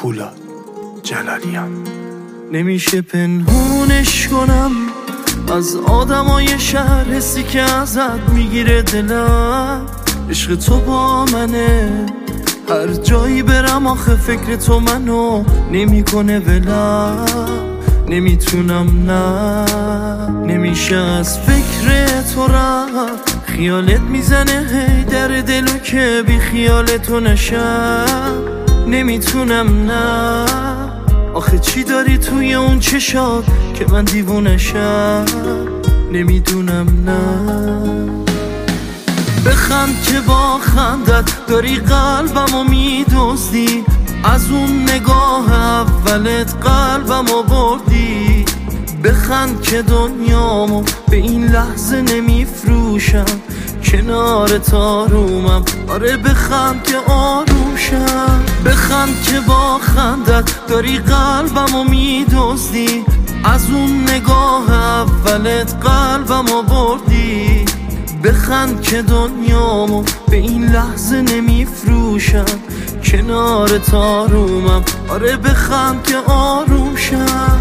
فولاد جلالیان. نمیشه پنهونش کنم از آدمای شهر، حسی که ازت میگیره دلم. عشق تو با منه، هر جایی برم آخه فکر تو منو نمیکنه ولم. نمیتونم نه، نمیشه از فکر تو رفت. خیالت میزنه هی در دلو که بی خیالتو نشم. نمیتونم نه، آخه چی داری توی اون چشات که من دیوونشم. نمیدونم نه. بخند که با خندت داری قلبمو میدزدی، از اون نگاه اولت قلبمو بردی. بخند که دنیامو به این لحظه نمیفروشم، کنارت آرومم. آره بخند که آرومشم. بخند که با خندت داری قلبمو میدزدی، از اون نگاه اولت قلبمو بردی. بخند که دنیامو به این لحظه نمیفروشم، کنارت آرومم. آره بخند که آرومشم.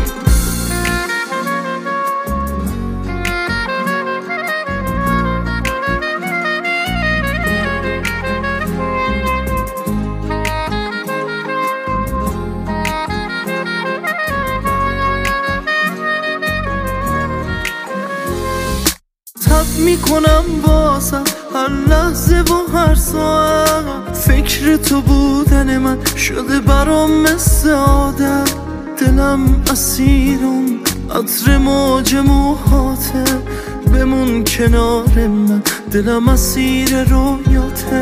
تب میکنم واسم هر لحظه و هر ساعت، فکر تو بودن من شده برام مثل عادت. دلم اسیرم عطر موج موهاته، بمون کنار من، دلم اسیر رویاته.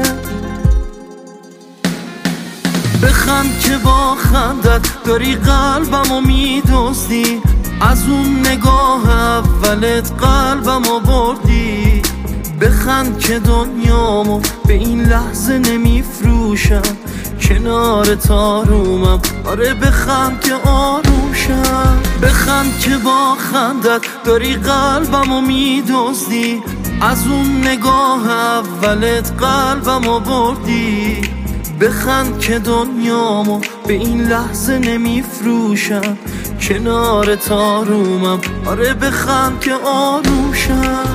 بخند که با خندت داری قلبمو میدزدی، از اون نگاه اولت قلبمو بردی. بخند که دنیامو به این لحظه نمیفروشم، کنارت آرومم. آره بخند که آرومشم. بخند که با خندت داری قلبمو میدزدی، از اون نگاه اولت قلبمو بردی. بخند که دنیامو به این لحظه نمیفروشم، کنارت آرومم. آره بخند که آرومشم.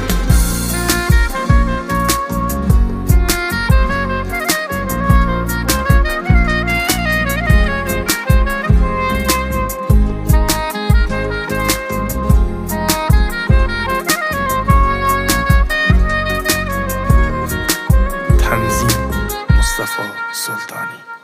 تنظیم مصطفی سلطانی.